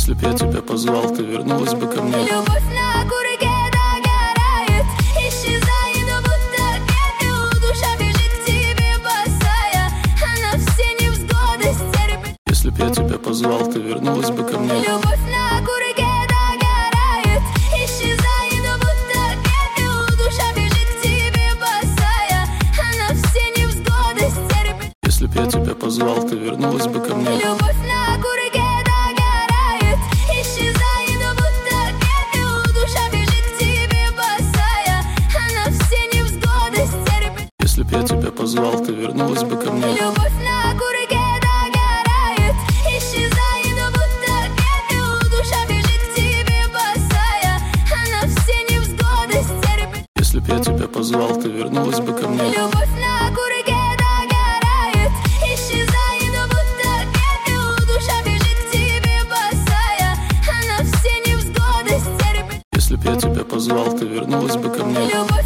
Если б я тебя позвал, ты вернулась бы ко мне. Любовь на курке догорает, исчезает, будто пепел. Душа бежит к тебе босая, она все невзгоды стерпит. Если б я тебя позвал, ты вернулась бы ко мне. Любовь на курке догорает, исчезает, будто пепел. Душа бежит к тебе босая, она все невзгоды стерпит. Если б я тебя позвал, ты вернулась бы ко мне. Любовь на курке догорает, исчезает, будто пепел. Душа бежит к тебе босая, она все невзгоды стерпит. Если б я тебя позвал, ты вернулась бы ко мне. Любовь на курке догорает, исчезает, будто пепел. Душа бежит к тебе босая, она все невзгоды стерпит. Если б я тебя позвал, ты вернулась бы ко мне. Любовь на курке догорает, исчезает, будто пепел. Душа бежит к тебе босая, она все невзгоды стерпит. Если б я тебя позвал, ты вернулась бы ко мне. Любовь